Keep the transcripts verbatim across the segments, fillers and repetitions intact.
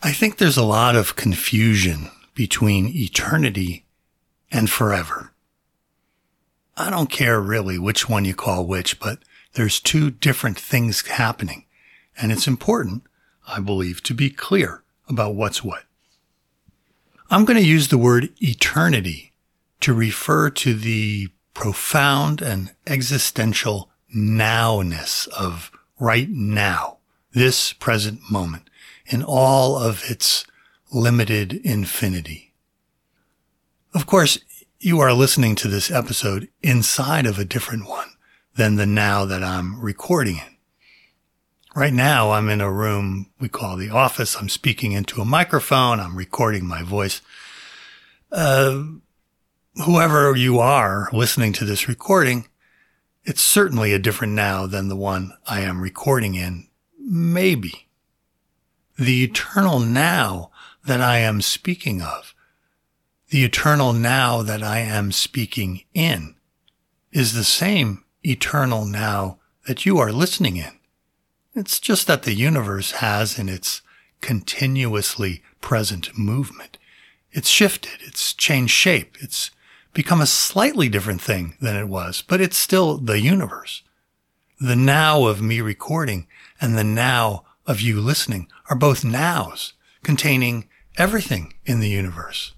I think there's a lot of confusion between eternity and forever. I don't care really which one you call which, but there's two different things happening, and it's important, I believe, to be clear about what's what. I'm going to use the word eternity to refer to the profound and existential nowness of right now, this present moment, in all of its limited infinity. Of course, you are listening to this episode inside of a different one than the now that I'm recording in. Right now, I'm in a room we call the office. I'm speaking into a microphone. I'm recording my voice. Uh, whoever you are listening to this recording, it's certainly a different now than the one I am recording in. Maybe. The eternal now that I am speaking of, the eternal now that I am speaking in, is the same eternal now that you are listening in. It's just that the universe has in its continuously present movement. It's shifted, it's changed shape, it's become a slightly different thing than it was, but it's still the universe. The now of me recording and the now of you listening are both nows containing everything in the universe.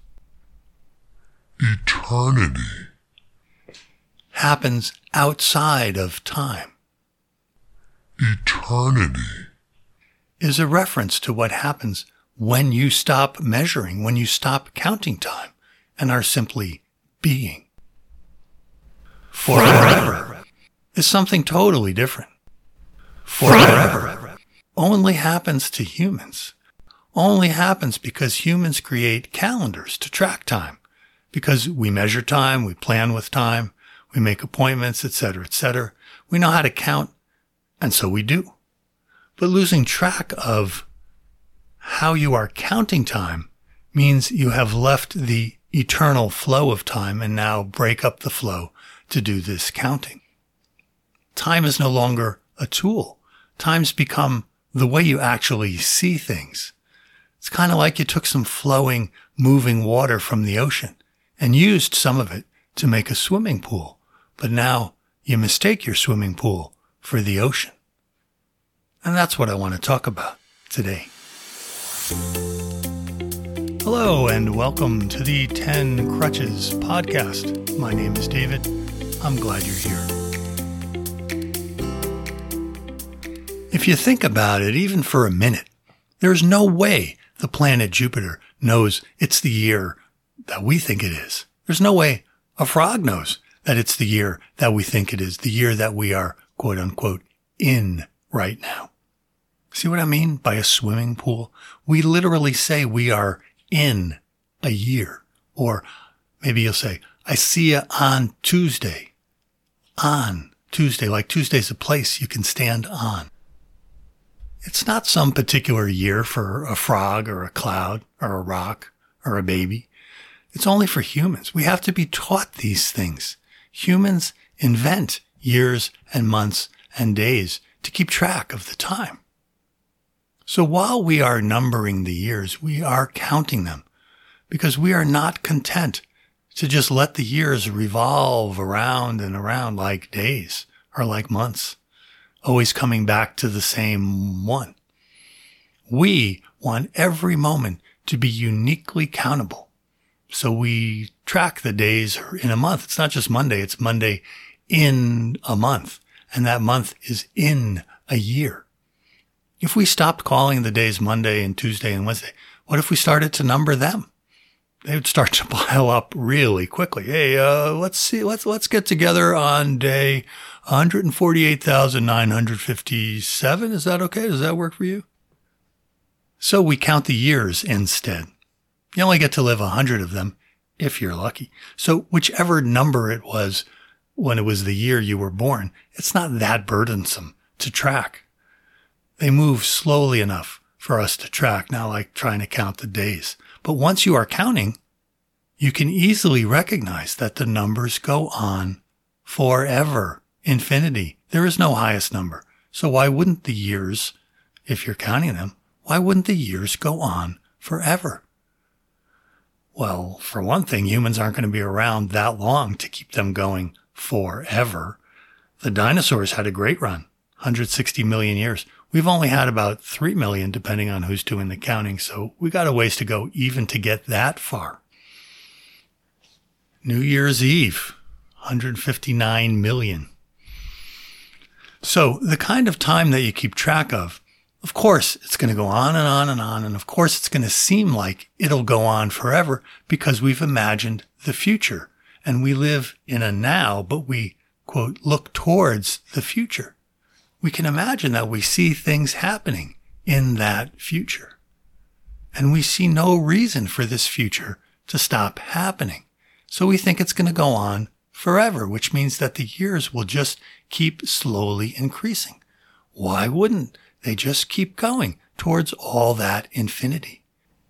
Eternity happens outside of time. Eternity is a reference to what happens when you stop measuring, when you stop counting time and are simply being. Forever is something totally different. Forever only happens to humans. Only happens because humans create calendars to track time. Because we measure time, we plan with time, we make appointments, et cetera, et cetera. We know how to count, and so we do. But losing track of how you are counting time means you have left the eternal flow of time and now break up the flow to do this counting. Time is no longer a tool. Time's become the way you actually see things. It's kind of like you took some flowing, moving water from the ocean and used some of it to make a swimming pool, but now you mistake your swimming pool for the ocean. And that's what I want to talk about today. Hello and welcome to the ten Crutches podcast. My name is David. I'm glad you're here. If you think about it, even for a minute, there's no way the planet Jupiter knows it's the year that we think it is. There's no way a frog knows that it's the year that we think it is, the year that we are, quote unquote, in right now. See what I mean by a swimming pool? We literally say we are in a year. Or maybe you'll say, I see you on Tuesday. On Tuesday, like Tuesday's a place you can stand on. It's not some particular year for a frog or a cloud or a rock or a baby. It's only for humans. We have to be taught these things. Humans invent years and months and days to keep track of the time. So while we are numbering the years, we are counting them because we are not content to just let the years revolve around and around like days or like months, always coming back to the same one. We want every moment to be uniquely countable. So we track the days in a month. It's not just Monday. It's Monday in a month. And that month is in a year. If we stopped calling the days Monday and Tuesday and Wednesday, what if we started to number them? They would start to pile up really quickly. Hey, uh, let's see, let's, let's get together on day one hundred forty-eight thousand nine hundred fifty-seven. Is that okay? Does that work for you? So we count the years instead. You only get to live a hundred of them if you're lucky. So whichever number it was when it was the year you were born, it's not that burdensome to track. They move slowly enough for us to track, not like trying to count the days. But once you are counting, you can easily recognize that the numbers go on forever, infinity. There is no highest number. So why wouldn't the years, if you're counting them, why wouldn't the years go on forever? Well, for one thing, humans aren't going to be around that long to keep them going forever. The dinosaurs had a great run, one hundred sixty million years. We've only had about three million, depending on who's doing the counting, so we got a ways to go even to get that far. New Year's Eve, one hundred fifty-nine million. So the kind of time that you keep track of, of course, it's going to go on and on and on. And of course, it's going to seem like it'll go on forever because we've imagined the future and we live in a now, but we, quote, look towards the future. We can imagine that we see things happening in that future. And we see no reason for this future to stop happening. So we think it's going to go on forever, which means that the years will just keep slowly increasing. Why wouldn't they just keep going towards all that infinity?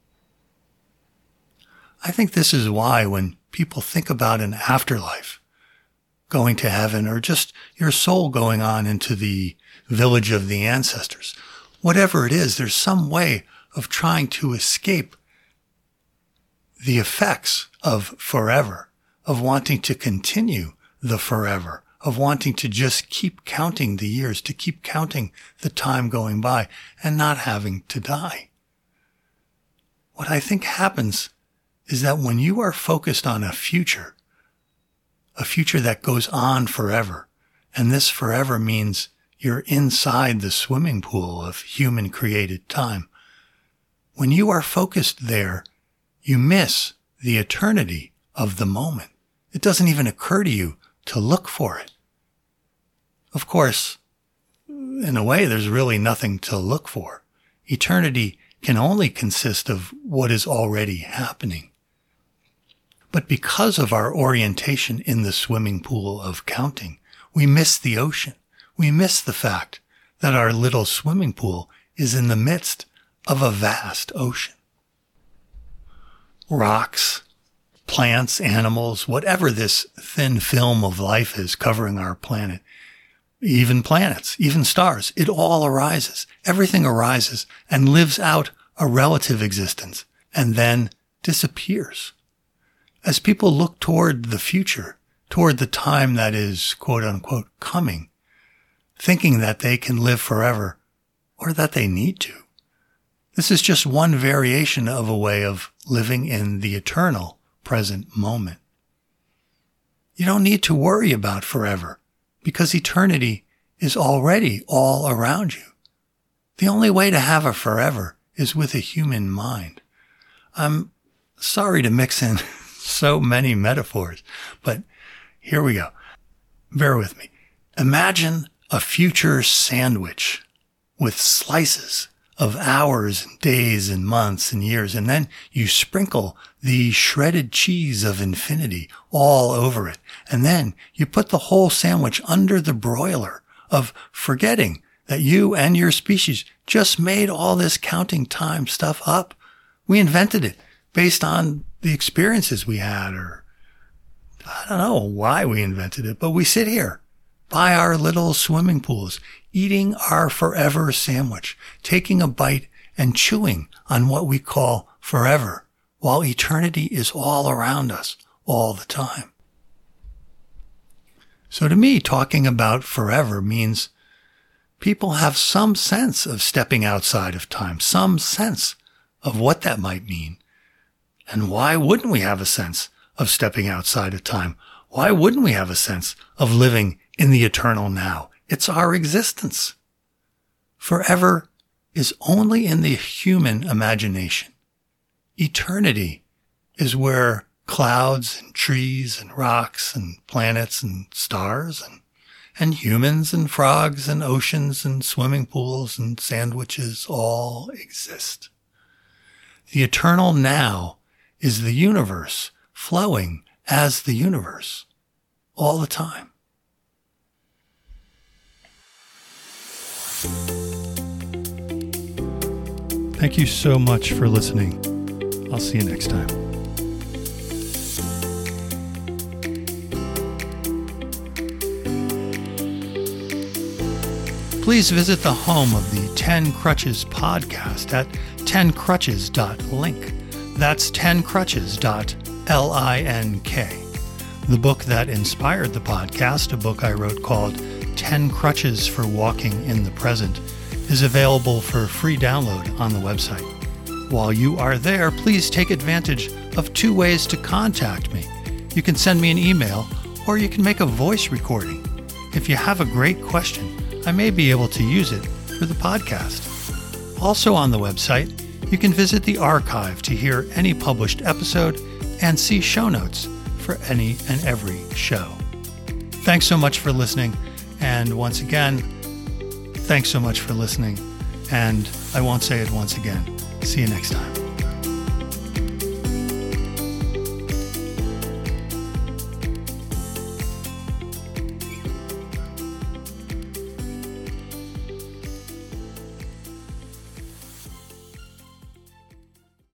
I think this is why when people think about an afterlife, going to heaven, or just your soul going on into the village of the ancestors, whatever it is, there's some way of trying to escape the effects of forever, of wanting to continue the forever, of wanting to just keep counting the years, to keep counting the time going by and not having to die. What I think happens is that when you are focused on a future, a future that goes on forever, and this forever means you're inside the swimming pool of human created time, when you are focused there, you miss the eternity of the moment. It doesn't even occur to you to look for it. Of course, in a way, there's really nothing to look for. Eternity can only consist of what is already happening. But because of our orientation in the swimming pool of counting, we miss the ocean. We miss the fact that our little swimming pool is in the midst of a vast ocean. Rocks, plants, animals, whatever this thin film of life is covering our planet, even planets, even stars, it all arises. Everything arises and lives out a relative existence and then disappears. As people look toward the future, toward the time that is, quote unquote, coming, thinking that they can live forever or that they need to, this is just one variation of a way of living in the eternal present moment. You don't need to worry about forever because eternity is already all around you. The only way to have a forever is with a human mind. I'm sorry to mix in so many metaphors, but here we go. Bear with me. Imagine a future sandwich with slices of hours and days and months and years, and then you sprinkle the shredded cheese of infinity all over it. And then you put the whole sandwich under the broiler of forgetting that you and your species just made all this counting time stuff up. We invented it based on the experiences we had, or I don't know why we invented it, but we sit here by our little swimming pools, eating our forever sandwich, taking a bite and chewing on what we call forever, while eternity is all around us all the time. So to me, talking about forever means people have some sense of stepping outside of time, some sense of what that might mean. And why wouldn't we have a sense of stepping outside of time? Why wouldn't we have a sense of living in the eternal now? It's our existence. Forever is only in the human imagination. Eternity is where clouds and trees and rocks and planets and stars and, and humans and frogs and oceans and swimming pools and sandwiches all exist. The eternal now is the universe flowing as the universe all the time. Thank you so much for listening. I'll see you next time. please visit the home of the ten Crutches podcast at ten crutches dot link. That's ten crutches dot link. The book that inspired the podcast, a book I wrote called ten Crutches for Walking in the Present, is available for free download on the website. While you are there, please take advantage of two ways to contact me. You can send me an email, or you can make a voice recording. If you have a great question, I may be able to use it for the podcast. Also on the website, you can visit the archive to hear any published episode and see show notes for any and every show. Thanks so much for listening, and once again, thanks so much for listening, and I won't say it once again. See you next time.